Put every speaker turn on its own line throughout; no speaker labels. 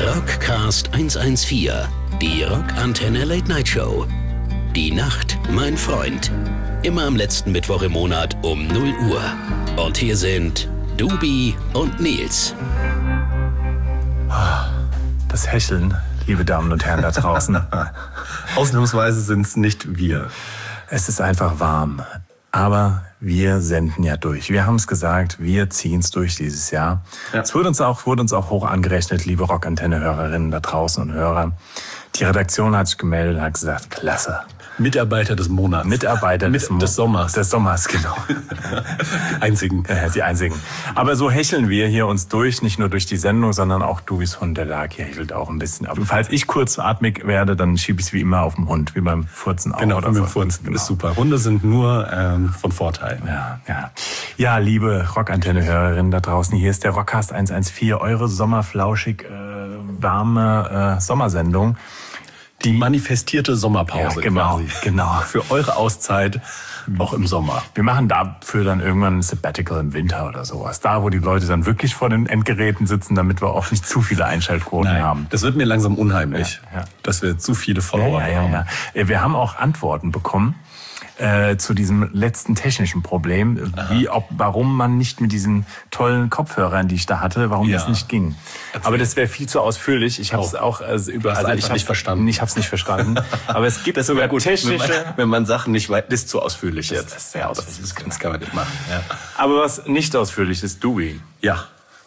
Rockcast 114, die Rockantenne Late Night Show. Die Nacht, mein Freund. Immer am letzten Mittwoch im Monat um 0 Uhr. Und hier sind Dubi und Nils.
Das Hecheln, liebe Damen und Herren da draußen.
Ausnahmsweise sind es nicht wir.
Es ist einfach warm. Aber wir senden ja durch. Wir haben es gesagt, wir ziehen es durch dieses Jahr. Ja. Es wurde uns auch hoch angerechnet, liebe Rockantenne-Hörerinnen da draußen und Hörer. Die Redaktion hat sich gemeldet und hat gesagt, klasse.
Mitarbeiter des Monats.
Mitarbeiter des Sommers. Des Sommers, genau.
Die einzigen.
Die einzigen. Aber so hecheln wir hier uns durch, nicht nur durch die Sendung, sondern auch Dubis Hund, der lag hier hechelt auch ein bisschen. Aber falls ich kurzatmig werde, dann schiebe ich es wie immer auf den Hund, wie beim Furzen auch.
Genau, oder beim Furzen. Genau. Ist super. Hunde sind nur von Vorteil.
Ja, liebe Rockantenne-Hörerinnen da draußen, hier ist der Rockcast 114, eure sommerflauschig warme Sommersendung.
Die manifestierte Sommerpause.
Ja, genau.
Für eure Auszeit, auch im Sommer.
Wir machen dafür dann irgendwann ein Sabbatical im Winter oder sowas. Da, wo die Leute dann wirklich vor den Endgeräten sitzen, damit wir auch nicht zu viele Einschaltquoten haben.
Das wird mir langsam unheimlich, dass wir zu viele Follower haben.
Ja. Wir haben auch Antworten bekommen zu diesem letzten technischen Problem, warum man nicht mit diesen tollen Kopfhörern, die ich da hatte, warum das nicht ging. Aber das wäre viel zu ausführlich. Ich habe es auch
nicht verstanden.
Ich habe es nicht verstanden. Aber es gibt sogar technische.
Wenn man Sachen nicht weiß, das ist zu ausführlich jetzt.
Das ist sehr ausführlich.
Das kann man nicht machen. Ja.
Aber was nicht ausführlich ist, Dewey.
Ja.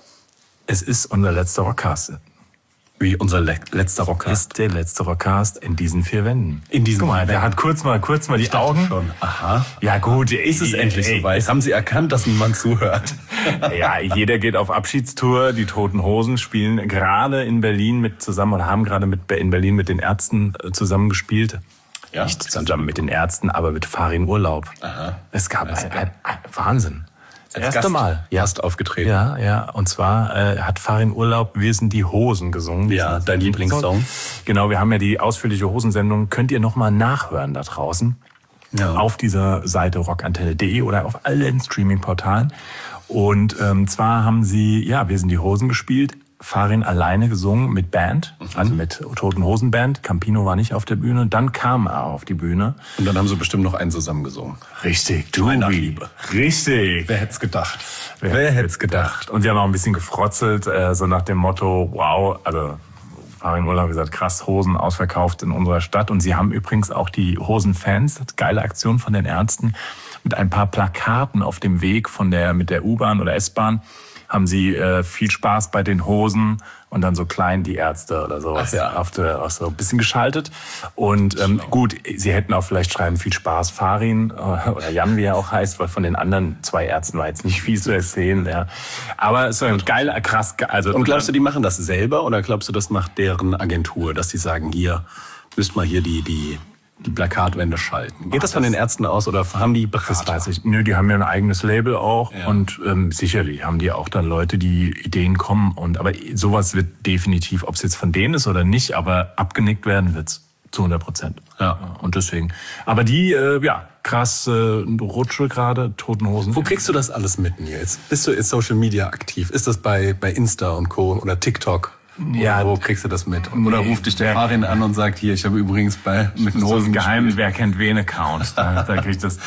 Es ist unser letzter Rockcast.
Wie unser letzter Rockcast.
Ist der letzte Rockcast in diesen 4 Wänden.
In diesen 4 Wänden.
Der hat kurz mal die Augen.
Schon. Aha.
Ja gut,
ist es endlich soweit. Haben Sie erkannt, dass niemand zuhört?
Ja, jeder geht auf Abschiedstour. Die Toten Hosen spielen gerade in Berlin haben gerade in Berlin mit den Ärzten zusammengespielt.
Ja.
Nicht zusammen mit den Ärzten, aber mit Farin Urlaub.
Aha.
Es gab ein Wahnsinn.
Das erste Mal. Gast aufgetreten.
Ja. Und zwar hat Farin Urlaub Wir sind die Hosen gesungen.
Ja, dein Lieblingssong.
Genau, wir haben ja die ausführliche Hosensendung. Könnt ihr nochmal nachhören da draußen. Ja. Auf dieser Seite rockantenne.de oder auf allen Streaming-Portalen. Und zwar haben sie, Wir sind die Hosen gespielt. Farin alleine gesungen mit Band, also mit Toten Hosen Band. Campino war nicht auf der Bühne. Dann kam er auf die Bühne.
Und dann haben sie bestimmt noch einen zusammen gesungen.
Richtig,
du meine Liebe.
Richtig.
Wer hätte es gedacht?
Wer hätte es gedacht? Und sie haben auch ein bisschen gefrotzelt, so nach dem Motto, wow, also Farin Urlaub hat gesagt, krass, Hosen ausverkauft in unserer Stadt. Und sie haben übrigens auch die Hosenfans, geile Aktion von den Ärzten, mit ein paar Plakaten auf dem Weg mit der U-Bahn oder S-Bahn, haben sie viel Spaß bei den Hosen und dann so klein die Ärzte oder sowas auch so ein bisschen geschaltet. Und gut, sie hätten auch vielleicht schreiben, viel Spaß Farin oder Jan, wie er auch heißt, weil von den anderen 2 Ärzten war jetzt nicht viel zu erzählen. Ja. Aber es ist ein geiler, krass. Also,
und glaubst du, die machen das selber oder glaubst du, das macht deren Agentur, dass die sagen, hier, müsst mal hier die Plakatwände schalten. Geht das von den Ärzten aus oder haben die Berater?
Das weiß ich. Nö, die haben ja ein eigenes Label auch und sicherlich haben die auch dann Leute, die Ideen kommen. Aber sowas wird definitiv, ob es jetzt von denen ist oder nicht, aber abgenickt werden wird's zu 100%.
Ja.
Und deswegen. Aber die, krass Rutsche gerade, Toten Hosen.
Wo kriegst du das alles mit, Nils? Bist du in Social Media aktiv? Ist das bei Insta und Co. oder TikTok?
Ja,
wo kriegst du das mit? Oder ruft dich der Farin an und sagt, hier, ich habe übrigens mit den Hosen
geheim, wer kennt wen Account. Da kriegt das.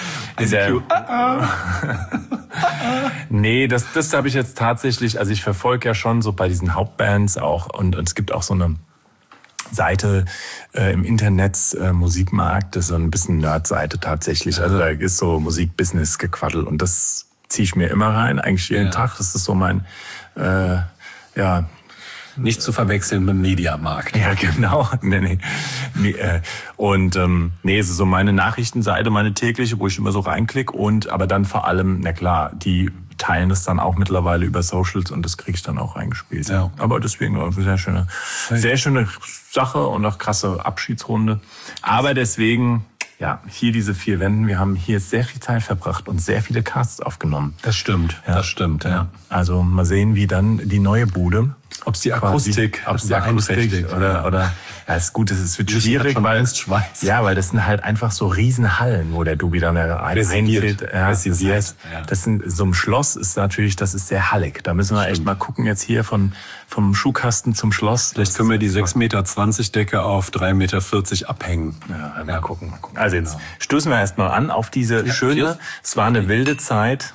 Nee, das habe ich jetzt tatsächlich, also ich verfolge ja schon so bei diesen Hauptbands auch und es gibt auch so eine Seite im Internet, Musikmarkt, das ist so ein bisschen Nerd-Seite tatsächlich. Also da ist so Musikbusiness-Gequaddel und das ziehe ich mir immer rein, eigentlich jeden Tag. Das ist so mein,
nicht zu verwechseln mit dem Mediamarkt.
Ja, genau. Nee. Und es ist so meine Nachrichtenseite, meine tägliche, wo ich immer so reinklicke. Aber dann vor allem, na klar, die teilen das dann auch mittlerweile über Socials und das kriege ich dann auch reingespielt. Ja. Aber deswegen eine sehr schöne Sache und auch krasse Abschiedsrunde. Aber deswegen, hier diese 4 Wänden, wir haben hier sehr viel Zeit verbracht und sehr viele Casts aufgenommen.
Das stimmt, ja.
Also mal sehen, wie dann die neue Bude
Ob es die Akustik
oder ja, ist gut, es wird schwierig, weil das sind halt einfach so Riesenhallen, wo der Dubi dann reinzieht. Das sind so ein Schloss ist natürlich, das ist sehr hallig. Da müssen wir echt mal gucken jetzt hier vom Schuhkasten zum Schloss.
Vielleicht können wir die 6,20 Meter Decke auf 3,40 Meter abhängen.
Ja, mal gucken. Also jetzt stoßen wir erstmal an auf diese schöne, es war eine wilde Zeit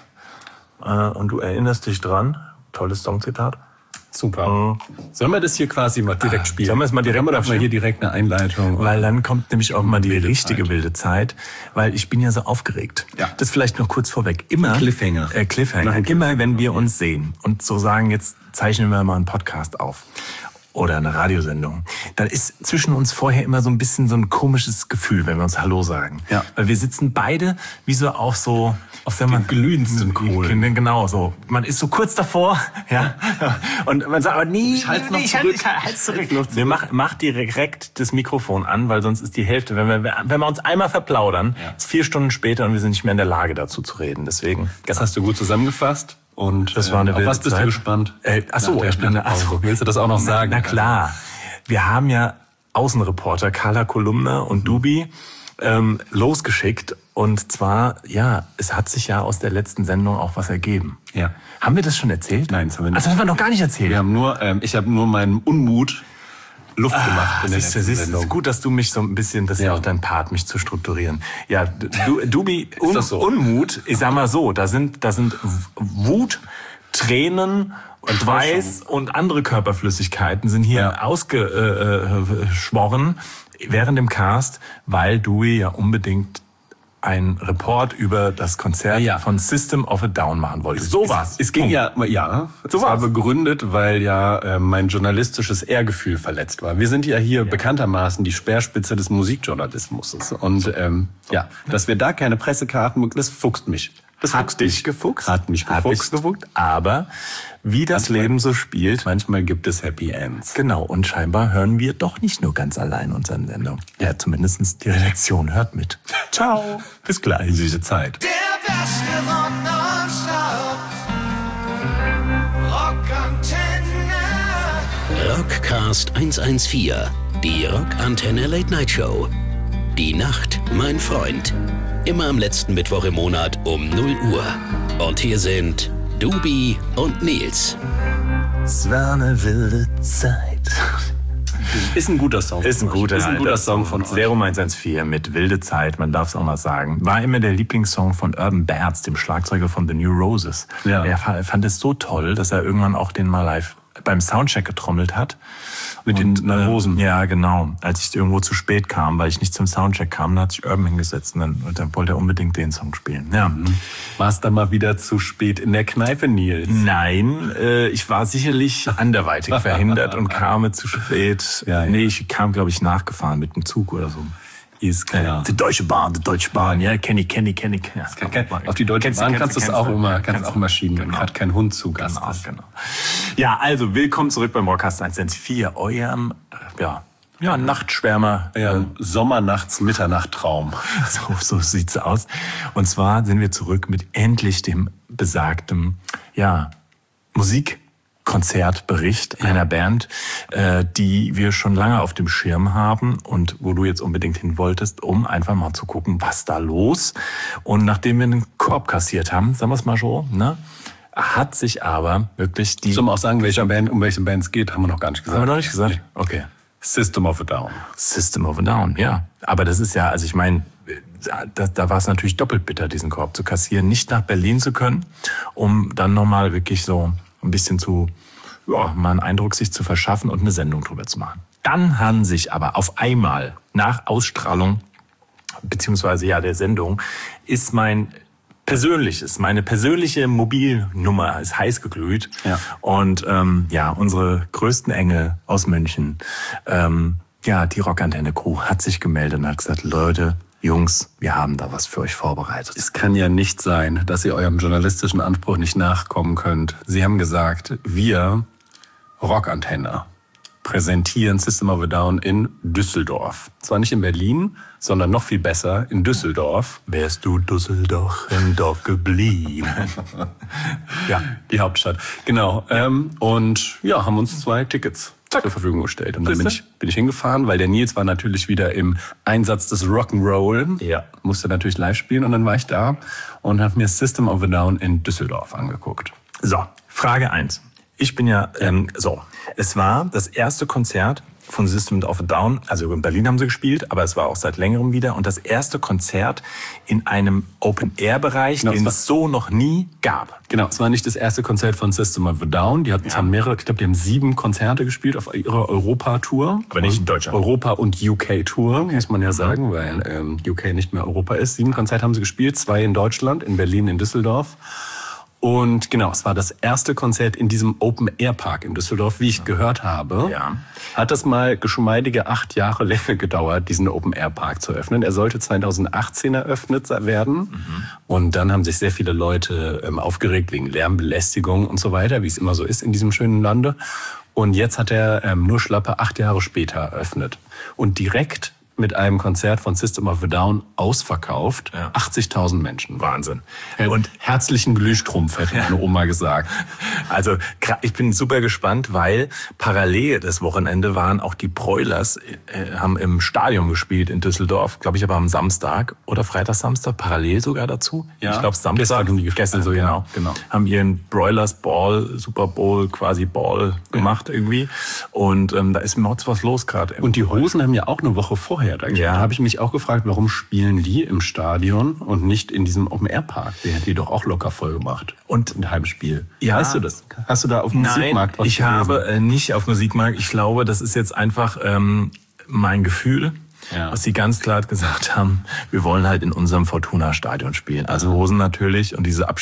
und du erinnerst dich dran. Tolles Songzitat.
Super. Sollen wir das hier quasi mal direkt spielen?
Sollen wir es mal direkt
oder mal hier direkt eine Einleitung?
Weil dann kommt nämlich auch mal die richtige wilde Zeit, weil ich bin ja so aufgeregt.
Ja.
Das vielleicht noch kurz vorweg. Immer
Cliffhanger.
Immer wenn wir uns sehen und so sagen, jetzt zeichnen wir mal einen Podcast auf oder eine Radiosendung, dann ist zwischen uns vorher immer so ein bisschen so ein komisches Gefühl, wenn wir uns Hallo sagen.
Ja.
Weil wir sitzen beide wie so auf
den glühendsten Kohlen.
Genau, so. Man ist so kurz davor, ja. Und man sagt, aber nee,
ich halt's zurück.
Mach direkt das Mikrofon an, weil sonst ist die Hälfte, wenn wir uns einmal verplaudern, ist 4 Stunden später und wir sind nicht mehr in der Lage dazu zu reden. Deswegen.
Das hast du gut zusammengefasst. Und
das war eine wilde
auf was bist
Zeit.
Du gespannt?
Willst du das auch noch sagen? Na klar. Wir haben ja Außenreporter Carla Kolumna und Dubi losgeschickt. Und zwar, ja, es hat sich ja aus der letzten Sendung auch was ergeben.
Ja.
Haben wir das schon erzählt?
Nein, das haben wir nicht.
Also, das haben wir noch gar nicht erzählt.
Ich habe nur meinen Unmut Luft gemacht in der letzten Sendung.
Ist gut, dass du mich so ein bisschen, das ist ja auch dein Part, mich zu strukturieren. Ja, Dubi, Unmut, ich sag mal so, da sind Wut, Tränen und Schweiß und andere Körperflüssigkeiten sind hier ausgeschworen während dem Cast, weil Dubi ja unbedingt ein Report über das Konzert von System of a Down machen wollte. So war's.
Es ging es war begründet, weil mein journalistisches Ehrgefühl verletzt war. Wir sind ja hier bekanntermaßen die Speerspitze des Musikjournalismus. Und dass wir da keine Pressekarten, das fuchst mich. Das
hat dich gefuchst.
Hat mich gefuchst.
Aber wie das Leben so spielt,
manchmal gibt es Happy Ends.
Genau, und scheinbar hören wir doch nicht nur ganz allein unseren Sendung. Ja, zumindest die Redaktion hört mit. Ciao. Bis gleich.
Diese Zeit.
Der beste Rock nonstop. Rockantenne.
Rockcast 114. Die Rockantenne Late Night Show. Die Nacht, mein Freund. Immer am letzten Mittwoch im Monat um 0 Uhr. Und hier sind Dubi und Nils.
Es war eine wilde Zeit.
Ist ein guter Song.
Ist ein guter Song von Serum 114 mit Wilde Zeit, man darf es auch mal sagen. War immer der Lieblingssong von Urban Bairds, dem Schlagzeuger von The New Roses. Ja. Er fand es so toll, dass er irgendwann auch den mal live beim Soundcheck getrommelt hat. Mit den Hosen. Ja, genau. Als ich irgendwo zu spät kam, weil ich nicht zum Soundcheck kam, da hat sich Urban hingesetzt und dann wollte er unbedingt den Song spielen. Ja.
War es dann mal wieder zu spät in der Kneipe, Nils?
Nein, ich war sicherlich anderweitig verhindert und kam zu spät.
Ja.
Nee, ich kam, glaube ich, nachgefahren mit dem Zug oder so. Ist klar. Die Deutsche Bahn, ja, kenn ich. Ja.
Auf die Deutsche Bahn kannst du es auch immer schieben, wenn gerade kein Hund zu Gast ist.
Genau. Ja, also willkommen zurück beim Rockcast 114, eurem Nachtschwärmer.
Ja, Sommernachts-Mitternacht-Traum.
So sieht's aus. Und zwar sind wir zurück mit endlich dem besagten, Musikkonzertbericht einer Band, die wir schon lange auf dem Schirm haben und wo du jetzt unbedingt hin wolltest, um einfach mal zu gucken, was da los. Und nachdem wir einen Korb kassiert haben, sagen wir es mal so, ne, hat sich aber wirklich die...
Sollen wir auch sagen, um welche Band es geht, haben wir noch gar nicht gesagt.
Haben wir noch nicht gesagt? Nee. Okay.
System of a Down.
System of a Down, ja. Aber das ist ja, also ich meine, da war es natürlich doppelt bitter, diesen Korb zu kassieren, nicht nach Berlin zu können, um dann nochmal wirklich so ein bisschen mal einen Eindruck sich zu verschaffen und eine Sendung drüber zu machen. Dann haben sich aber auf einmal nach Ausstrahlung, beziehungsweise der Sendung, ist meine persönliche Mobilnummer ist heiß geglüht. Ja. Und unsere größten Engel aus München, die Rockantenne-Crew hat sich gemeldet und hat gesagt, Leute, Jungs, wir haben da was für euch vorbereitet.
Es kann ja nicht sein, dass ihr eurem journalistischen Anspruch nicht nachkommen könnt. Sie haben gesagt, wir, Rockantenne, präsentieren System of a Down in Düsseldorf. Zwar nicht in Berlin, sondern noch viel besser in Düsseldorf.
Wärst du Düsseldorf im Dorf geblieben? Ja.
Die Hauptstadt. Genau. Und ja, haben uns 2 Tickets zur Verfügung gestellt. Und dann bin ich hingefahren, weil der Nils war natürlich wieder im Einsatz des Rock'n'Roll.
Ja.
Musste natürlich live spielen. Und dann war ich da und habe mir System of a Down in Düsseldorf angeguckt.
So, Frage 1. Ich bin es war das erste Konzert von System of a Down, also in Berlin haben sie gespielt, aber es war auch seit längerem wieder. Und das erste Konzert in einem Open-Air-Bereich, den es so noch nie gab.
Genau, es war nicht das erste Konzert von System of a Down. Die haben mehrere, ich glaube, die haben 7 Konzerte gespielt auf ihrer Europa-Tour.
Aber nicht in Deutschland.
Europa- und UK-Tour, muss man ja sagen, weil UK nicht mehr Europa ist. 7 Konzerte haben sie gespielt, 2 in Deutschland, in Berlin, in Düsseldorf. Und genau, es war das erste Konzert in diesem Open-Air-Park in Düsseldorf, wie ich gehört habe.
Ja.
Hat das mal geschmeidige 8 Jahre länger gedauert, diesen Open-Air-Park zu öffnen. Er sollte 2018 eröffnet werden. Und dann haben sich sehr viele Leute aufgeregt wegen Lärmbelästigung und so weiter, wie es immer so ist in diesem schönen Lande. Und jetzt hat er nur schlappe 8 Jahre später eröffnet. Und direkt mit einem Konzert von System of a Down ausverkauft.
Ja.
80.000 Menschen.
Wahnsinn.
Und herzlichen Glühstrumpf, hätte meine Oma gesagt.
Also ich bin super gespannt, weil parallel das Wochenende waren auch die Broilers, haben im Stadion gespielt in Düsseldorf, glaube ich aber am Samstag oder Freitag, Samstag, parallel sogar dazu.
Ja.
Ich glaube Samstag, gestern so
genau.
Haben ihren Broilers Ball, Super Bowl, quasi Ball gemacht irgendwie. Und da ist Mods was los gerade.
Und die Hosen haben ja auch eine Woche vorher da gespielt.
Ja.
Da habe ich mich auch gefragt, warum spielen die im Stadion und nicht in diesem Open-Air-Park? Der hat die doch auch locker voll gemacht.
Und
ein Heimspiel.
Ja.
Weißt du das? Hast du da auf dem Musikmarkt was
ich
gelesen?
habe nicht auf Musikmarkt. Ich glaube, das ist jetzt einfach mein Gefühl, was sie ganz klar gesagt haben. Wir wollen halt in unserem Fortuna-Stadion spielen. Also Hosen natürlich und diese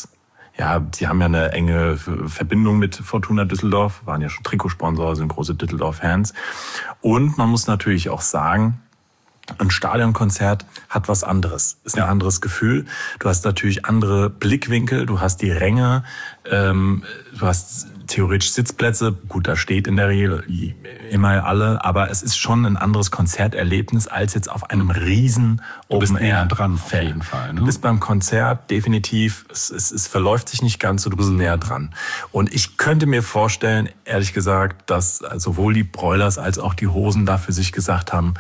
die haben ja eine enge Verbindung mit Fortuna Düsseldorf, waren ja schon Trikotsponsor, sind große Düsseldorf-Fans. Und man muss natürlich auch sagen, ein Stadionkonzert hat was anderes, ist ein anderes Gefühl. Du hast natürlich andere Blickwinkel, du hast die Ränge, du hast theoretisch Sitzplätze. Gut, da steht in der Regel immer alle, aber es ist schon ein anderes Konzerterlebnis als jetzt auf einem riesen
Open-Air dran, auf jeden Fall. Ne?
Du bist beim Konzert definitiv, es verläuft sich nicht ganz so, du bist näher dran. Und ich könnte mir vorstellen, ehrlich gesagt, dass sowohl die Broilers als auch die Hosen da für sich gesagt haben,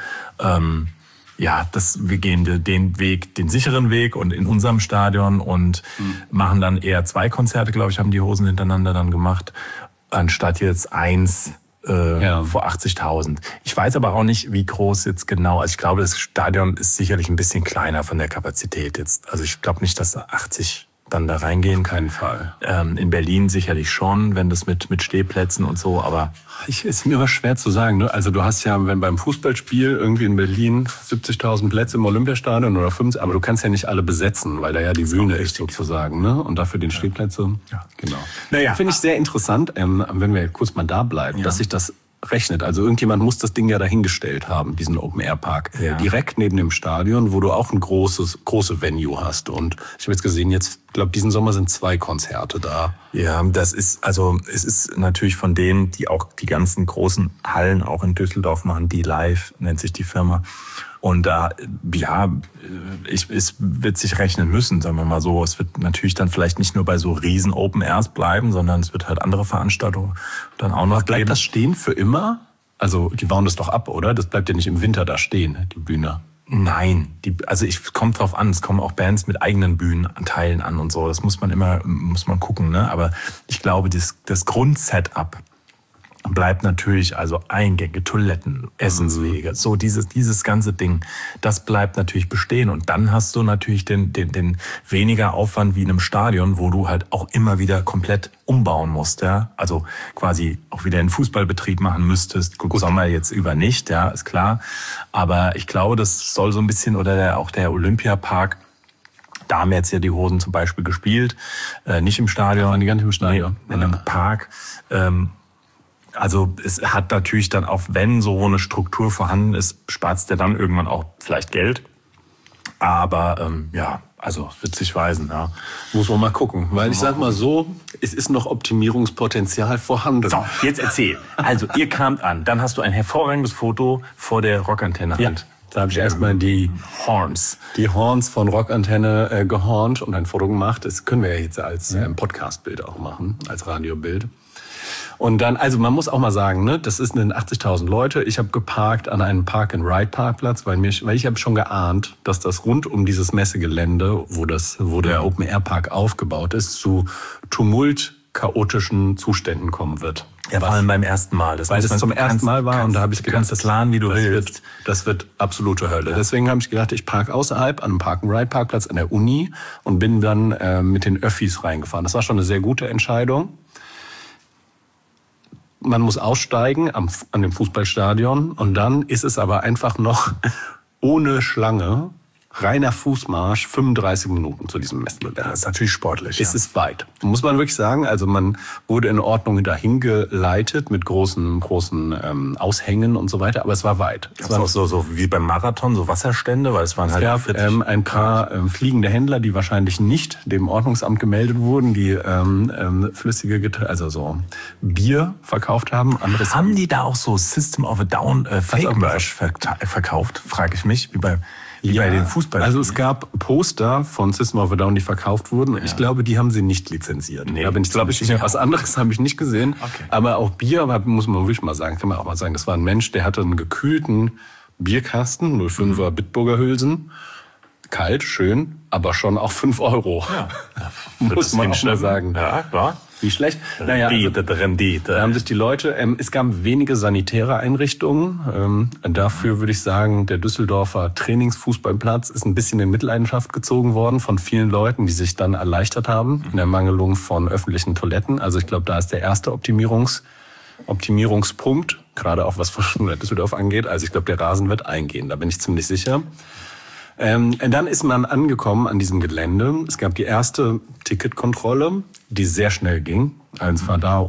wir gehen den sicheren Weg und in unserem Stadion und machen dann eher 2 Konzerte, glaube ich, haben die Hosen hintereinander dann gemacht, anstatt jetzt 1 vor 80.000. Ich weiß aber auch nicht, wie groß jetzt genau. Also ich glaube, das Stadion ist sicherlich ein bisschen kleiner von der Kapazität jetzt. Also ich glaube nicht, dass da 80 dann da reingehen.
Auf keinen Fall.
In Berlin sicherlich schon, wenn das mit Stehplätzen und so, aber
ist mir aber schwer zu sagen. Ne? Also du hast ja, wenn beim Fußballspiel irgendwie in Berlin 70.000 Plätze im Olympiastadion oder 50, aber du kannst ja nicht alle besetzen, weil da ja die Bühne ist sozusagen. Ne? Und dafür den Stehplätze. Ja, genau.
Naja.
Finde ich sehr interessant, wenn wir kurz mal da bleiben, dass sich das rechnet. Also irgendjemand muss das Ding ja dahingestellt haben, diesen Open-Air-Park. Direkt neben dem Stadion, wo du auch ein große Venue hast. Und ich habe jetzt gesehen, ich glaube, diesen Sommer sind 2 Konzerte da.
Ja, es ist natürlich von denen, die auch die ganzen großen Hallen auch in Düsseldorf machen, die Live, nennt sich die Firma. Und da, es wird sich rechnen müssen, sagen wir mal so. Es wird natürlich dann vielleicht nicht nur bei so riesen Open Airs bleiben, sondern es wird halt andere Veranstaltungen dann auch noch geben.
Bleibt das stehen für immer? Also die bauen das doch ab, oder? Das bleibt ja nicht im Winter da stehen, die Bühne.
Nein, kommt drauf an. Es kommen auch Bands mit eigenen Bühnenanteilen an und so. Das muss man gucken, ne? Aber ich glaube, das Grundsetup bleibt natürlich, also Eingänge, Toiletten, Essenswege, so dieses ganze Ding, das bleibt natürlich bestehen. Und dann hast du natürlich den weniger Aufwand wie in einem Stadion, wo du halt auch immer wieder komplett umbauen musst, ja. Also quasi auch wieder einen Fußballbetrieb machen müsstest. Gut, Sommer jetzt über nicht, ja, ist klar. Aber ich glaube, das soll so ein bisschen, oder auch der Olympiapark, da haben jetzt ja die Hosen zum Beispiel gespielt, nicht im Stadion.
Die gar nicht im Stadion.
Nee, in einem Park. Also es hat natürlich dann auch, wenn so eine Struktur vorhanden ist, spart es dir dann irgendwann auch vielleicht Geld. Aber also wird sich weisen. Ja.
Muss man mal gucken. Weil ich sag mal so, es ist noch Optimierungspotenzial vorhanden.
So, jetzt erzähl. Also ihr kamt an, dann hast du ein hervorragendes Foto vor der Rockantenne.
Ja. Da habe ich erstmal die Horns von Rockantenne gehornt und ein Foto gemacht. Das können wir ja jetzt als Podcast-Bild auch machen, als Radiobild. Und dann, also man muss auch mal sagen, ne, das sind 80.000 Leute. Ich habe geparkt an einem Park-and-Ride-Parkplatz, weil ich habe schon geahnt, dass das rund um dieses Messegelände, wo der Open-Air-Park aufgebaut ist, zu chaotischen Zuständen kommen wird.
Ja, vor allem beim ersten Mal.
Weil das zum ersten Mal war und da habe ich gedacht,
das laden, wie du willst.
Das wird absolute Hölle. Ja. Deswegen habe ich gedacht, ich parke außerhalb an einem Park-and-Ride-Parkplatz an der Uni und bin dann mit den Öffis reingefahren. Das war schon eine sehr gute Entscheidung. Man muss aussteigen an dem Fußballstadion und dann ist es aber einfach noch ohne Schlange, reiner Fußmarsch, 35 Minuten zu diesem Messegelände.
Das ist natürlich sportlich.
Es ist weit. Muss man wirklich sagen. Also man wurde in Ordnung dahin geleitet mit großen Aushängen und so weiter. Aber es war weit.
Es war auch so wie beim Marathon, so Wasserstände, weil es waren halt
ein paar fliegende Händler, die wahrscheinlich nicht dem Ordnungsamt gemeldet wurden, die flüssige, also so Bier verkauft haben.
Haben die da auch so System of a Down Fake-Merch verkauft, frage ich mich, wie bei den Fußballern.
Also es gab Poster von System of a Down, die verkauft wurden. Und ich glaube, die haben sie nicht lizenziert.
Nee,
da bin ich sicher. Was anderes habe ich nicht gesehen. Okay. Aber auch Bier, muss man wirklich mal sagen, kann man auch mal sagen, das war ein Mensch, der hatte einen gekühlten Bierkasten, 05er Bitburger Hülsen. Kalt, schön, aber schon auch 5 €.
Ja.
Muss man auch mal sagen.
Ja, klar.
Wie schlecht? Rendite. Da haben sich die Leute, es gab wenige sanitäre Einrichtungen. Dafür würde ich sagen, der Düsseldorfer Trainingsfußballplatz ist ein bisschen in Mitleidenschaft gezogen worden von vielen Leuten, die sich dann erleichtert haben in der Mangelung von öffentlichen Toiletten. Also ich glaube, da ist der erste Optimierungspunkt, gerade auch was Düsseldorf angeht. Also ich glaube, der Rasen wird eingehen, da bin ich ziemlich sicher. Dann ist man angekommen an diesem Gelände. Es gab die erste Ticketkontrolle, die sehr schnell ging. Also es war da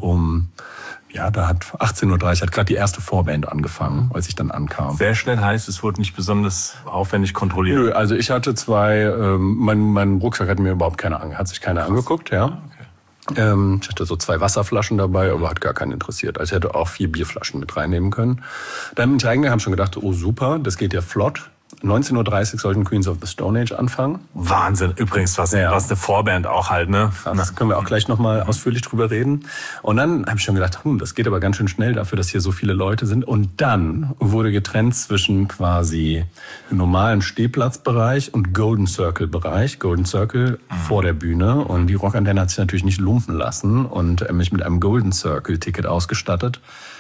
da hat 18:30 Uhr hat gerade die erste Vorband angefangen, als ich dann ankam.
Sehr schnell heißt, es wurde nicht besonders aufwendig kontrolliert?
Nö, also ich hatte mein Rucksack hat mir überhaupt hat sich keiner angeguckt, ja. Okay. Ich hatte so 2 Wasserflaschen dabei, aber hat gar keinen interessiert. Also ich hätte auch 4 Bierflaschen mit reinnehmen können. Dann bin ich reingegangen, habe schon gedacht, oh super, das geht ja flott. 19:30 Uhr sollten Queens of the Stone Age anfangen.
Wahnsinn. Übrigens, was eine Vorband auch halt, ne?
Das können wir auch gleich nochmal ausführlich drüber reden. Und dann habe ich schon gedacht, das geht aber ganz schön schnell dafür, dass hier so viele Leute sind. Und dann wurde getrennt zwischen quasi normalen Stehplatzbereich und Golden Circle Bereich. Golden Circle vor der Bühne. Und die Rockantenne hat sich natürlich nicht lumpen lassen und mich mit einem Golden Circle Ticket ausgestattet.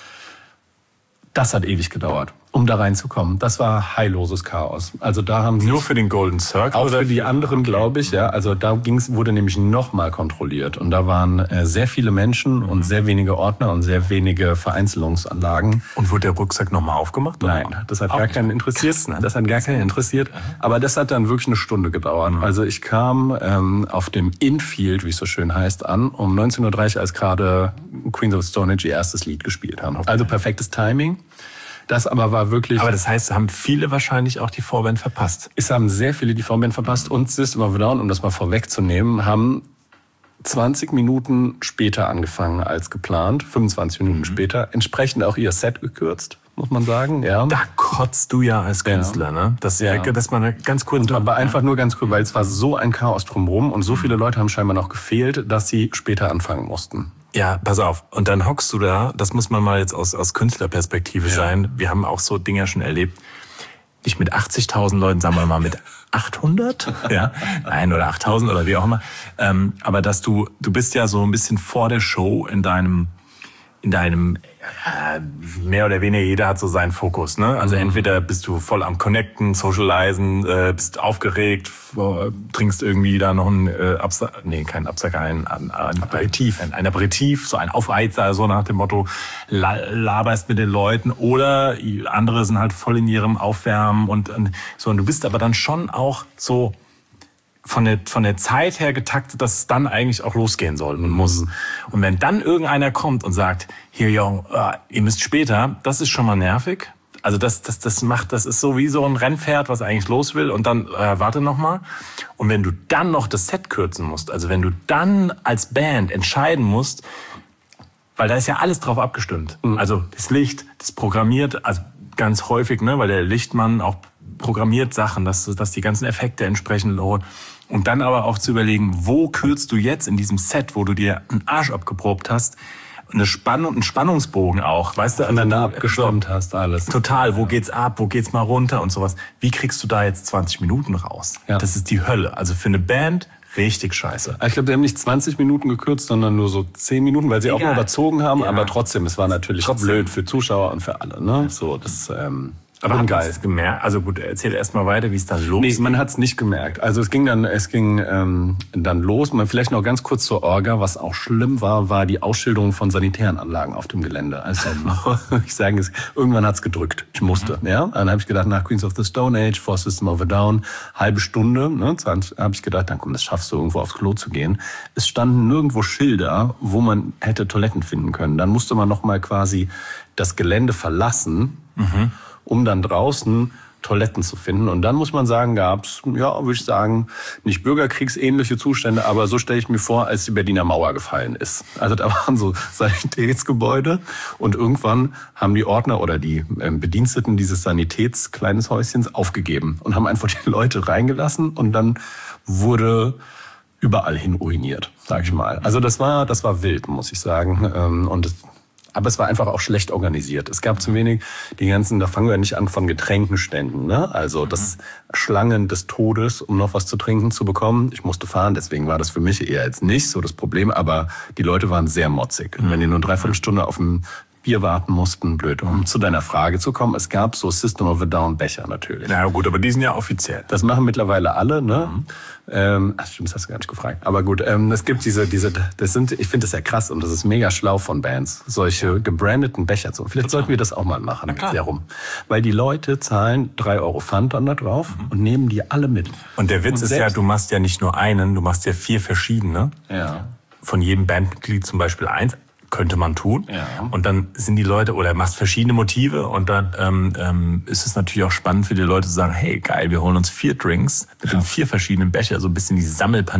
Das hat ewig gedauert, um da reinzukommen. Das war heilloses Chaos. Also da haben sie
nur für den Golden Circle
auch für die anderen, glaube ich, ja. Also da wurde nämlich nochmal kontrolliert und da waren sehr viele Menschen und sehr wenige Ordner und sehr wenige Vereinzelungsanlagen.
Und wurde der Rucksack nochmal aufgemacht?
Oder? Nein, das hat gar keinen interessiert. Krass, ne? Das hat gar keinen interessiert. Aber das hat dann wirklich eine Stunde gedauert. Also ich kam auf dem Infield, wie es so schön heißt, an um 19:30 Uhr, als gerade Queens of the Stone Age ihr erstes Lied gespielt haben. Also perfektes Timing. Das aber war wirklich...
Aber das heißt, haben viele wahrscheinlich auch die Vorband verpasst?
Es haben sehr viele die Vorband verpasst und System of a Down, um das mal vorwegzunehmen, haben 20 Minuten später angefangen als geplant, 25 Minuten später. Entsprechend auch ihr Set gekürzt, muss man sagen. Ja.
Da kotzt du ja als Künstler, ne? Dass man ganz kurz...
Aber einfach nur ganz kurz, weil es war so ein Chaos drumherum und so viele Leute haben scheinbar noch gefehlt, dass sie später anfangen mussten.
Ja, pass auf. Und dann hockst du da, das muss man mal jetzt aus Künstlerperspektive sein. Wir haben auch so Dinge schon erlebt. Nicht mit 80.000 Leuten, sagen wir mal mit 800? Ja, nein, oder 8.000 oder wie auch immer. Aber dass du bist ja so ein bisschen vor der Show in deinem mehr oder weniger, jeder hat so seinen Fokus, ne? Also entweder bist du voll am Connecten, Socialisen, bist aufgeregt, trinkst irgendwie da noch ein kein Absacker, ein Aperitif. Ein Aperitif, so ein Aufheizer, so nach dem Motto, laberst mit den Leuten, oder andere sind halt voll in ihrem Aufwärmen und so. Und du bist aber dann schon auch so von der Zeit her getaktet, dass es dann eigentlich auch losgehen soll und muss. Und wenn dann irgendeiner kommt und sagt, hier, Jung, ihr müsst später, das ist schon mal nervig. Also das ist so wie so ein Rennpferd, was eigentlich los will und dann, warte noch mal. Und wenn du dann noch das Set kürzen musst, also wenn du dann als Band entscheiden musst, weil da ist ja alles drauf abgestimmt. Also das Licht, das programmiert, also ganz häufig, ne, weil der Lichtmann auch programmiert Sachen, dass die ganzen Effekte entsprechend holen. Und dann aber auch zu überlegen, wo kürzt du jetzt in diesem Set, wo du dir einen Arsch abgeprobt hast, einen Spannungsbogen auch, weißt du,
aneinander abgestimmt hast, alles.
Total, wo geht's ab, wo geht's mal runter und sowas. Wie kriegst du da jetzt 20 Minuten raus? Ja. Das ist die Hölle. Also für eine Band richtig scheiße.
Ich glaube, die haben nicht 20 Minuten gekürzt, sondern nur so 10 Minuten, weil sie auch mal überzogen haben. Ja. Aber trotzdem, es war natürlich blöd für Zuschauer und für alle. Ne? So, das
aber geil. Es gemerkt? Also gut, erzähl erst mal weiter, wie es dann los ging.
Nee, man hat es nicht gemerkt. Also es ging dann los. Vielleicht noch ganz kurz zur Orga. Was auch schlimm war die Ausschilderung von sanitären Anlagen auf dem Gelände. Also ich sage es, irgendwann hat es gedrückt. Ich musste. Ja, dann habe ich gedacht, nach Queens of the Stone Age, For System of a Down, halbe Stunde. Ne, habe ich gedacht, dann komm, das schaffst du irgendwo aufs Klo zu gehen. Es standen nirgendwo Schilder, wo man hätte Toiletten finden können. Dann musste man noch mal quasi das Gelände verlassen. Um dann draußen Toiletten zu finden. Und dann muss man sagen, gab's, ja, würde ich sagen, nicht bürgerkriegsähnliche Zustände, aber so stelle ich mir vor, als die Berliner Mauer gefallen ist. Also da waren so Sanitätsgebäude und irgendwann haben die Ordner oder die Bediensteten dieses Sanitätskleines Häuschens aufgegeben und haben einfach die Leute reingelassen und dann wurde überall hin uriniert, sag ich mal. Also das war wild, muss ich sagen. Aber es war einfach auch schlecht organisiert. Es gab zu wenig da fangen wir nicht an von Getränkenständen, ne? Also das Schlangen des Todes, um noch was zu trinken zu bekommen. Ich musste fahren, deswegen war das für mich eher jetzt nicht so das Problem, aber die Leute waren sehr motzig. Wenn die nur 3/4 Stunde auf dem Bier warten mussten, blöd. Um zu deiner Frage zu kommen, es gab so System of a Down Becher natürlich.
Na gut, aber die sind ja offiziell.
Das machen mittlerweile alle, ne? Stimmt, das hast du gar nicht gefragt. Aber gut, es gibt ich finde das ja krass und das ist mega schlau von Bands, solche gebrandeten Becher zu. Vielleicht sollten wir das auch mal machen, darum. Weil die Leute zahlen 3 € Pfand dann da drauf und nehmen die alle mit.
Und der Witz ist ja, du machst ja nicht nur einen, du machst ja 4 verschiedene.
Ja.
Von jedem Bandmitglied zum Beispiel 1. Könnte man tun. Ja. Und dann sind die Leute, oder machst verschiedene Motive und dann ist es natürlich auch spannend für die Leute zu sagen, hey, geil, wir holen uns 4 Drinks mit den 4 verschiedenen Becher, so ein bisschen die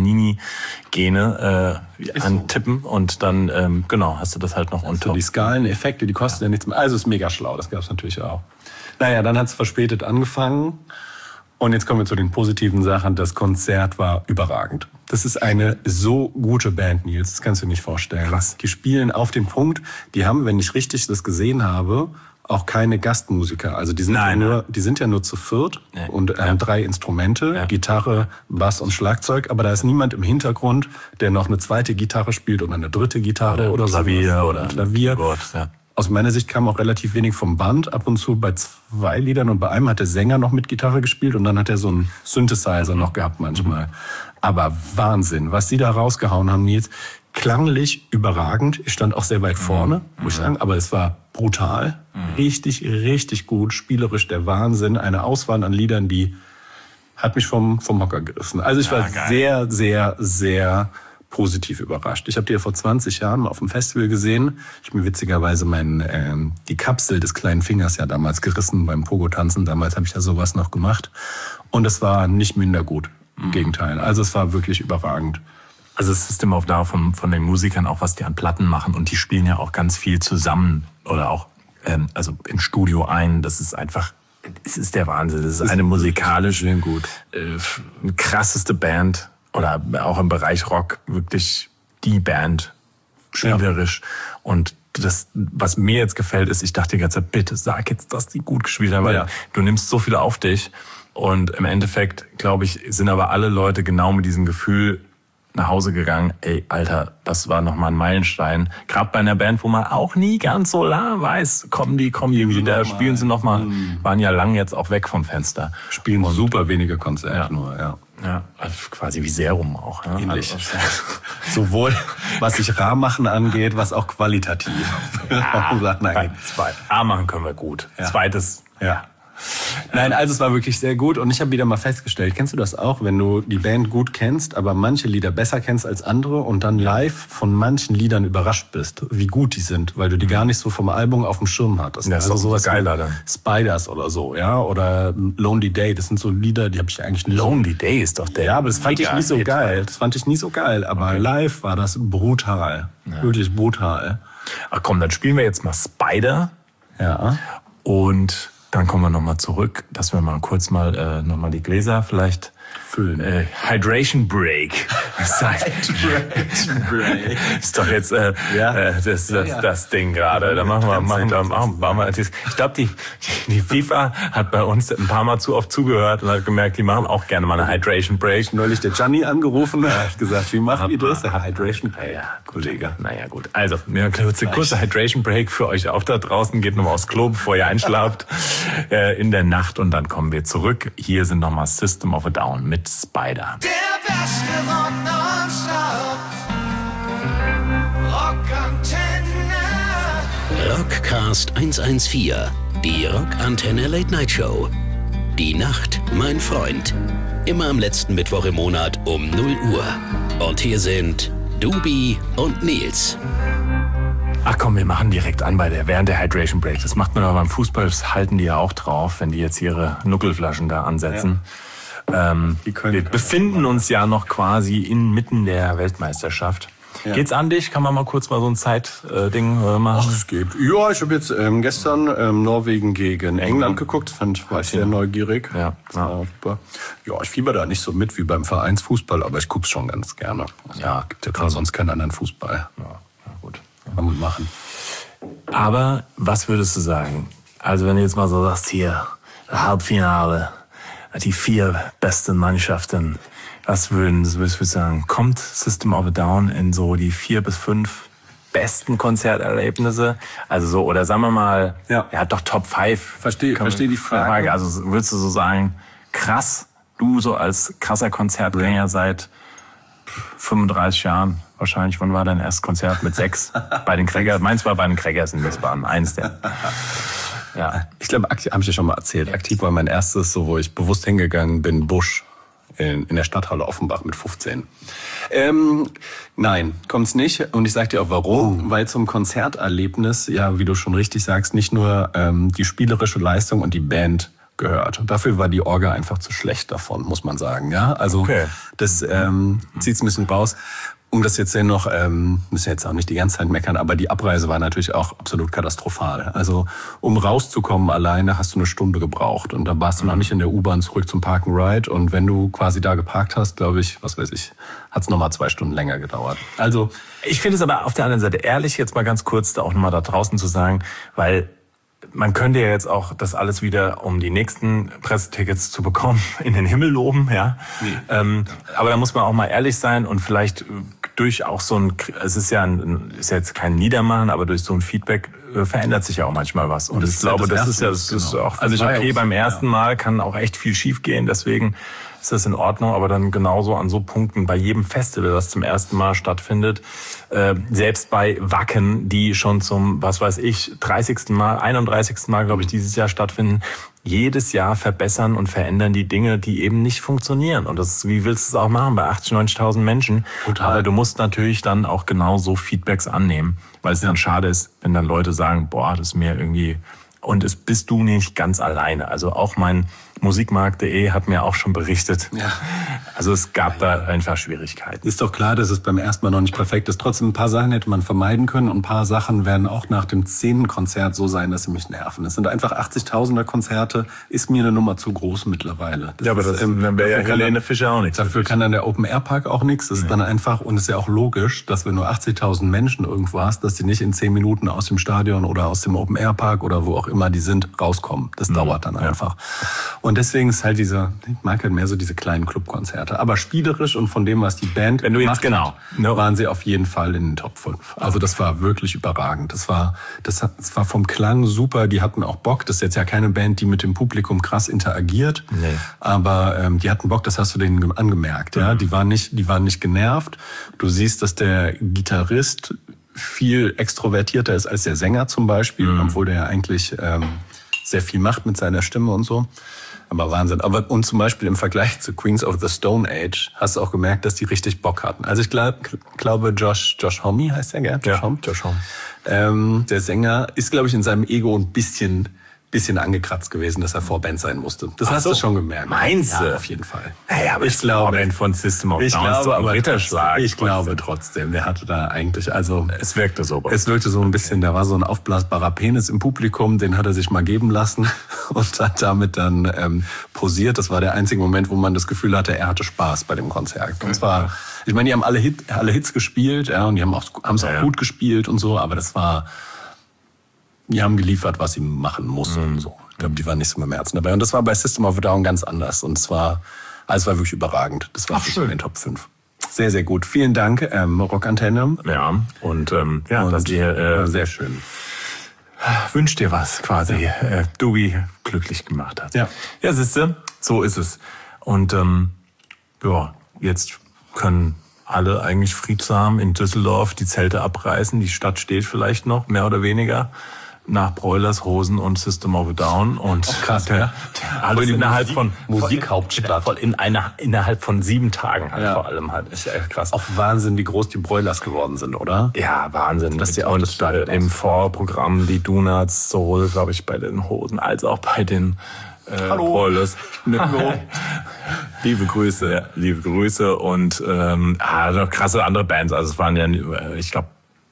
Sammel-Panini-Gene antippen und dann, hast du das halt noch on top.
Die Skaleneffekte, die kosten ja nichts mehr. Also ist mega schlau, das gab's natürlich auch. Naja, dann hat's verspätet angefangen. Und jetzt kommen wir zu den positiven Sachen. Das Konzert war überragend. Das ist eine so gute Band, Nils. Das kannst du dir nicht vorstellen.
Krass.
Die spielen auf dem Punkt. Die haben, wenn ich richtig das gesehen habe, auch keine Gastmusiker. Also die sind ja nur zu viert und 3 Instrumente, Gitarre, Bass und Schlagzeug. Aber da ist niemand im Hintergrund, der noch eine zweite Gitarre spielt oder eine dritte Gitarre oder
Klavier
oder Klavier. Aus meiner Sicht kam auch relativ wenig vom Band, ab und zu bei 2 Liedern und bei einem hat der Sänger noch mit Gitarre gespielt und dann hat er so einen Synthesizer noch gehabt manchmal. Aber Wahnsinn, was die da rausgehauen haben, Nils, klanglich überragend. Ich stand auch sehr weit vorne, muss ich sagen, aber es war brutal, richtig, richtig gut, spielerisch der Wahnsinn, eine Auswahl an Liedern, die hat mich vom Hocker gerissen. Also ich war sehr, sehr, sehr positiv überrascht. Ich habe die ja vor 20 Jahren auf dem Festival gesehen. Ich habe mir witzigerweise die Kapsel des kleinen Fingers ja damals gerissen beim Pogo-Tanzen. Damals habe ich ja sowas noch gemacht. Und es war nicht minder gut. Im Gegenteil. Also es war wirklich überragend.
Also das System of Down von den Musikern, auch was die an Platten machen. Und die spielen ja auch ganz viel zusammen oder auch also im Studio ein. Das ist einfach, es ist der Wahnsinn. Das ist eine musikalisch krasseste Band. Oder auch im Bereich Rock wirklich die Band, spielerisch. Ja. Und das, was mir jetzt gefällt, ist, ich dachte die ganze Zeit, bitte sag jetzt, dass die gut gespielt haben, weil du nimmst so viel auf dich. Und im Endeffekt, glaube ich, sind aber alle Leute genau mit diesem Gefühl nach Hause gegangen. Ey, Alter, das war nochmal ein Meilenstein. Gerade bei einer Band, wo man auch nie ganz so weiß, kommen die wieder, spielen sie nochmal. Waren ja lang jetzt auch weg vom Fenster.
Spielen super wenige Konzerte nur,
Ja, also quasi wie Serum auch. Ja?
Ähnlich. Also, sowohl was sich rar machen angeht, was auch qualitativ.
Rar machen können wir gut. Ja. Zweites,
Nein, also es war wirklich sehr gut und ich habe wieder mal festgestellt, kennst du das auch, wenn du die Band gut kennst, aber manche Lieder besser kennst als andere und dann live von manchen Liedern überrascht bist, wie gut die sind, weil du die gar nicht so vom Album auf dem Schirm hattest.
Das ist sowas geiler dann.
Spiders oder so, oder Lonely Day, das sind so Lieder, die habe ich eigentlich nicht.
Lonely Day ist doch der.
Ja, aber das fand ich nicht so geil. Das fand ich nie so geil, aber live war das brutal. Ja. Wirklich brutal.
Ach komm, dann spielen wir jetzt mal Spider.
Ja.
Und Dann kommen wir nochmal zurück, dass wir mal kurz mal nochmal die Gläser vielleicht füllen. Hydration Break. Hydration Break. Ist doch jetzt das Ding gerade. Da machen wir. Ich glaube, die FIFA hat bei uns ein paar Mal zu oft zugehört und hat gemerkt, die machen auch gerne mal eine Hydration Break.
Neulich der Gianni angerufen und hat gesagt, wie machen wir das? Der Hydration Break.
Ja, Kollege. Naja, gut. Also, eine kurze Hydration Break für euch auch da draußen. Geht nochmal aufs Klo, bevor ihr einschlaft in der Nacht. Und dann kommen wir zurück. Hier sind nochmal System of a Down mit Spider.
Der beste Rock nonstop. Rockantenne.
Rockcast 114. Die Rockantenne Late Night Show. Die Nacht, mein Freund. Immer am letzten Mittwoch im Monat um 0 Uhr. Und hier sind Dubi und Nils.
Ach komm, wir machen direkt an während der Hydration Break. Das macht man aber beim Fußball, das halten die ja auch drauf, wenn die jetzt ihre Nuckelflaschen da ansetzen. Ja. Wir befinden uns ja noch quasi inmitten der Weltmeisterschaft. Ja. Geht's an dich? Kann man mal kurz mal so ein Zeitding machen?
Ach, es geht. Ja, ich habe jetzt gestern Norwegen gegen England geguckt. War ich sehr neugierig.
Ja.
Ich fieber da nicht so mit wie beim Vereinsfußball, aber ich guck's schon ganz gerne. Ja, gibt ja sonst keinen anderen Fußball.
Ja, gut.
Kann man machen.
Aber was würdest du sagen? Also wenn du jetzt mal so sagst, hier, Halbfinale, die 4 besten Mannschaften, was würdest du sagen? Kommt System of a Down in so die 4 bis 5 besten Konzerterlebnisse? Also so, oder sagen wir mal, doch Top 5.
Verstehe die Frage.
Also würdest du so sagen, krass, du so als krasser Konzertgänger seit 35 Jahren, wahrscheinlich, wann war dein erstes Konzert? Mit 6? Bei den Craggers. Meins war bei den Craggers in Wiesbaden. Eins der. Ja.
Ich glaube, habe ich ja schon mal erzählt. Aktiv war mein erstes, so wo ich bewusst hingegangen bin, Busch in der Stadthalle Offenbach mit 15. Nein, kommt's nicht. Und ich sag dir auch warum. Weil zum Konzerterlebnis, ja, wie du schon richtig sagst, nicht nur die spielerische Leistung und die Band gehört. Und dafür war die Orga einfach zu schlecht davon, muss man sagen. Ja, also das zieht's ein bisschen raus. Um das jetzt noch, müssen wir jetzt auch nicht die ganze Zeit meckern, aber die Abreise war natürlich auch absolut katastrophal. Also um rauszukommen alleine hast du eine Stunde gebraucht und da warst du noch nicht in der U-Bahn zurück zum Park and Ride und wenn du quasi da geparkt hast, glaube ich, hat's nochmal 2 Stunden länger gedauert. Also
ich finde es aber auf der anderen Seite ehrlich, jetzt mal ganz kurz da auch nochmal da draußen zu sagen, weil man könnte ja jetzt auch das alles wieder, um die nächsten Pressetickets zu bekommen, in den Himmel loben, ja. Nee. Aber da muss man auch mal ehrlich sein und vielleicht durch auch so es ist ja jetzt kein Niedermachen, aber durch so ein Feedback verändert sich ja auch manchmal was. Und ich glaube, das ist auch völlig okay. Beim ersten Mal kann auch echt viel schief gehen, deswegen ist das in Ordnung, aber dann genauso an so Punkten bei jedem Festival, das zum ersten Mal stattfindet, selbst bei Wacken, die schon zum, 30. Mal, 31. Mal, glaube ich, dieses Jahr stattfinden, jedes Jahr verbessern und verändern die Dinge, die eben nicht funktionieren. Und wie willst du es auch machen bei 80.000, 90.000 Menschen? Total. Aber du musst natürlich dann auch genau so Feedbacks annehmen, weil es dann schade ist, wenn dann Leute sagen, boah, das ist mir irgendwie... Und es bist du nicht ganz alleine. Also auch mein Musikmarkt.de hat mir auch schon berichtet. Ja. Also es gab da einfach Schwierigkeiten.
Ist doch klar, dass es beim ersten Mal noch nicht perfekt ist. Trotzdem ein paar Sachen hätte man vermeiden können und ein paar Sachen werden auch nach dem 10. Konzert so sein, dass sie mich nerven. Es sind einfach 80.000er Konzerte, ist mir eine Nummer zu groß mittlerweile.
Dann wäre ja Helene Fischer auch nichts.
Dafür kann dann der Open-Air-Park auch nichts. Das ist dann einfach, und es ist ja auch logisch, dass wenn du 80.000 Menschen irgendwo hast, dass die nicht in 10 Minuten aus dem Stadion oder aus dem Open-Air-Park oder wo auch immer die sind, rauskommen. Das dauert dann einfach. Und deswegen ist halt ich mag halt mehr so diese kleinen Clubkonzerte. Aber spielerisch und von dem, was die Band gemacht hat, waren sie auf jeden Fall in den Top 5. Also das war wirklich überragend. Das war vom Klang super. Die hatten auch Bock. Das ist jetzt ja keine Band, die mit dem Publikum krass interagiert. Nee. Aber die hatten Bock, das hast du denen angemerkt. Ja? Die waren nicht genervt. Du siehst, dass der Gitarrist viel extrovertierter ist als der Sänger zum Beispiel, obwohl der ja eigentlich sehr viel macht mit seiner Stimme und so. Aber Wahnsinn. Und zum Beispiel im Vergleich zu Queens of the Stone Age hast du auch gemerkt, dass die richtig Bock hatten. Also ich glaube Josh Homme heißt der, gell? Josh Homme. Der Sänger ist, glaube ich, in seinem Ego ein bisschen bisschen angekratzt gewesen, dass er Vorband sein musste. Das hast du schon gemerkt.
Meinst du?
Ja, auf jeden Fall.
Naja, aber ich glaube, Vorband von System of Down ist so ein Ritterschlag.
Ich glaube trotzdem, der hatte da eigentlich, also...
Es wirkte so.
Es wirkte so ein bisschen, da war so ein aufblasbarer Penis im Publikum, den hat er sich mal geben lassen und hat damit dann posiert. Das war der einzige Moment, wo man das Gefühl hatte, er hatte Spaß bei dem Konzert. Und zwar, ich meine, die haben alle Hits gespielt, ja, und die haben es auch gut gespielt und so, aber das war... Die haben geliefert, was sie machen mussten. So. Ich glaube, die waren nicht so mit dem Herzen dabei. Und das war bei System of a Down ganz anders. Und zwar, es war wirklich überragend. Das war in den Top 5. Sehr, sehr gut. Vielen Dank, Rockantenne.
Ja, und dass ihr
sehr schön.
Wünscht dir was quasi, Dubi glücklich gemacht hat.
Ja,
siehste, so ist es. Und jetzt können alle eigentlich friedsam in Düsseldorf die Zelte abreißen. Die Stadt steht vielleicht noch, mehr oder weniger. Nach Broilers, Hosen und System of a Down und
krass, ja.
Alles innerhalb von
Musikhauptstadt.
Innerhalb von 7 Tagen halt vor allem halt. Ist ja krass.
Auch Wahnsinn, wie groß die Broilers geworden sind, oder?
Ja, Wahnsinn.
Dass die auch das Stadion
im Vorprogramm die Donuts, sowohl, glaube ich, bei den Hosen als auch bei den Broilers.
Hallo.
Liebe Grüße und noch krasse andere Bands. Also es waren ja, ich glaube,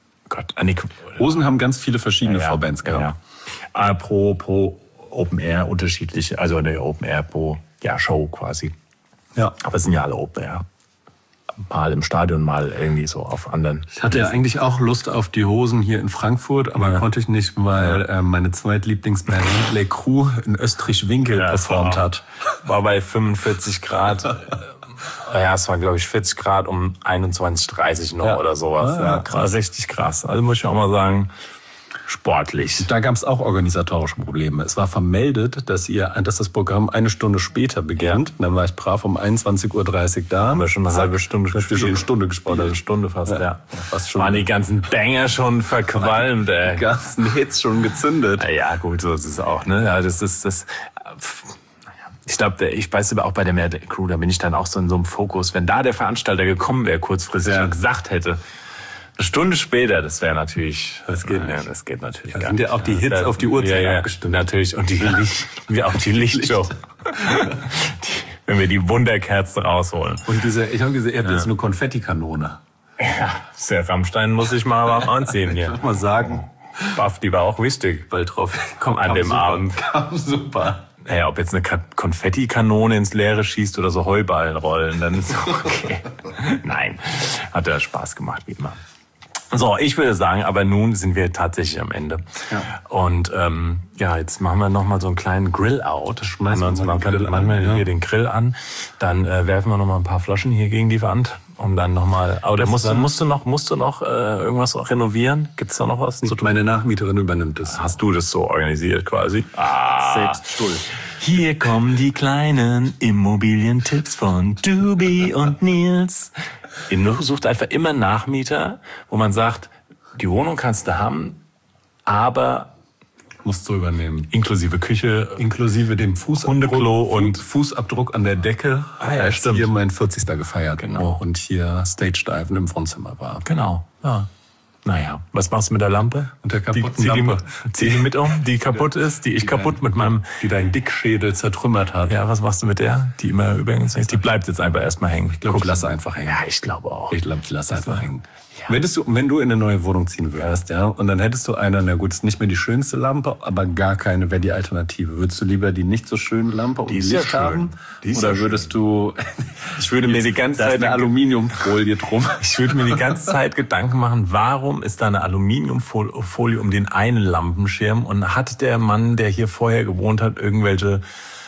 Hosen haben ganz viele verschiedene Vorbands gehabt.
Ja. Pro Open Air unterschiedliche, also eine Open Air pro Show quasi.
Ja.
Aber es sind ja alle Open Air. Mal im Stadion, mal irgendwie so auf anderen.
Ich hatte ja eigentlich auch Lust auf die Hosen hier in Frankfurt, aber konnte ich nicht, weil meine zweitlieblingsband Les Crew in Österreich-Winkel performt hat.
War bei 45 Grad. Ja, es war, glaube ich, 40 Grad um 21:30 noch oder sowas. Ja, krass. War richtig krass. Also muss ich auch mal sagen, sportlich.
Da gab es auch organisatorische Probleme. Es war vermeldet, dass das Programm 1 Stunde später beginnt. Dann war ich brav um 21:30 Uhr da.
Haben wir schon eine halbe Stunde gespielt.
Schon eine Stunde gespielt.
Oder eine Stunde fast, ja.
Fast schon.
Waren die ganzen Banger schon verqualmt, ey.
Die ganzen Hits schon gezündet.
Ja, gut, so ist es auch, ne? Ja, das ist das. Ich glaube, ich weiß aber auch bei der Mad Crew, da bin ich dann auch so in so einem Fokus. Wenn da der Veranstalter gekommen wäre, kurzfristig und gesagt hätte, eine Stunde später, das wäre natürlich...
Das geht nicht.
Das geht natürlich
gar nicht. Sind ja auch die Hits auf die Uhrzeit abgestimmt.
Natürlich. Und auch die Lichtshow. Wenn wir die Wunderkerze rausholen.
Und ich habe gesehen, ihr habt jetzt eine Konfettikanone.
Ja, der Rammstein muss ich mal anziehen hier.
Ich muss mal sagen.
Buff, die war auch wichtig.
Bald drauf.
An dem Abend.
Kam super.
Naja, ob jetzt eine Konfettikanone ins Leere schießt oder so Heuballen rollen, dann ist okay. Nein, hat ja Spaß gemacht, wie immer. So, ich würde sagen, aber nun sind wir tatsächlich am Ende. Ja. Und jetzt machen wir nochmal so einen kleinen Grill-Out. Schmeißen wir uns mal hier den Grill an. Dann werfen wir nochmal ein paar Flaschen hier gegen die Wand. Und dann nochmal... Oder musst du noch irgendwas renovieren? Gibt's da noch was?
Meine Nachmieterin übernimmt es.
Hast du das so organisiert quasi?
Selbst schuld.
Hier kommen die kleinen Immobilientipps von Dubi und Nils. Ihr sucht einfach immer Nachmieter, wo man sagt, die Wohnung kannst du haben, aber
musst du übernehmen.
Inklusive Küche,
inklusive dem
Hundeklo und
Fußabdruck an der Decke.
Ja, stimmt.
Hier mein 40. gefeiert.
Genau.
Und hier Stage-Diven im Wohnzimmer war.
Genau, ja. Naja, was machst du mit der Lampe?
Und der kaputten Lampe.
Zieh die mit um, die kaputt ist, die ich kaputt mit meinem...
Die deinen Dickschädel zertrümmert hat.
Ja, was machst du mit der? Die immer übrigens... Die bleibt jetzt einfach erstmal hängen.
Ich glaube, ich lasse einfach hängen.
Ja, ich glaube auch.
Ich glaube, ich lasse einfach hängen. Ja. Wenn du in eine neue Wohnung ziehen würdest, ja, und dann hättest du na gut, ist nicht mehr die schönste Lampe, aber gar keine wäre die Alternative. Würdest du lieber die nicht so schöne Lampe und Licht haben? Oder würdest du...
Ich würde mir die ganze Zeit
eine Aluminiumfolie drum.
Ich würde mir die ganze Zeit Gedanken machen, warum ist da eine Aluminiumfolie um den einen Lampenschirm und hat der Mann, der hier vorher gewohnt hat, irgendwelche,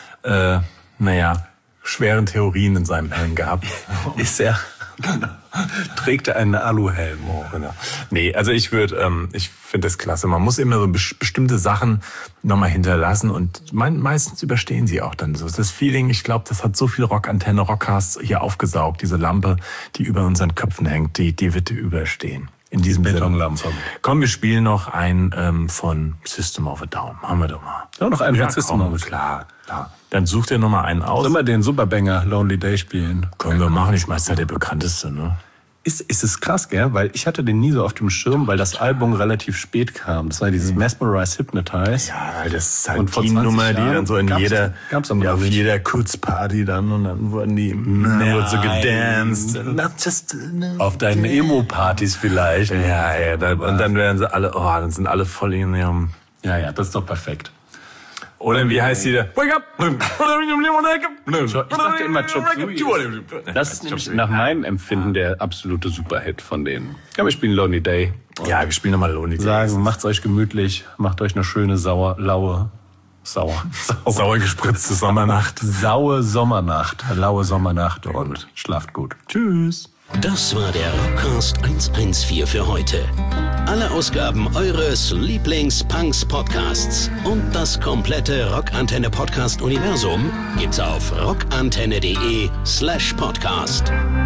schweren Theorien in seinem Hirn gehabt?
Ist er... Trägt er einen Aluhelm?
Oh, genau. Nee, also ich finde das klasse. Man muss immer so bestimmte Sachen nochmal hinterlassen und meistens überstehen sie auch dann so. Das Feeling, ich glaube, das hat so viel Rockantenne, Rockcasts hier aufgesaugt. Diese Lampe, die über unseren Köpfen hängt, die wird überstehen. In diesem
Betonlampe.
Komm, wir spielen noch einen von System of a Down. Machen wir doch mal.
Ja, noch einen von System of a Down.
Klar. Dann such dir noch mal einen aus.
Sollen wir den Superbanger Lonely Day spielen?
Können wir machen. Ich meine, ist ja der bekannteste, ne?
Ist es krass, gell? Weil ich hatte den nie so auf dem Schirm, weil das Album relativ spät kam. Das war dieses Mesmerize Hypnotize.
Ja, das ist halt
Und vor
die
20
Nummer, die
Jahren
dann so in
gab's aber
auf
nicht.
jeder Kurzparty dann und dann wurden die wurde so gedanced.
Auf deinen Emo-Partys vielleicht.
Ja, und dann werden sie alle, dann sind alle voll in ihrem...
Ja, das ist doch perfekt.
Oder wie heißt die da? Wake up!
Ich dachte immer Chop Suey. Das ist nämlich nach meinem Empfinden der absolute Superhit von denen. Ja, wir spielen Lonely Day.
Ja, wir spielen nochmal Lonely Day.
Sagen, macht's euch gemütlich, macht euch eine schöne sauer
gespritzte Sommernacht.
laue Sommernacht und schlaft gut. Tschüss.
Das war der Rockcast 114 für heute. Alle Ausgaben eures Lieblings-Punks-Podcasts und das komplette Rockantenne-Podcast-Universum gibt's auf rockantenne.de/podcast.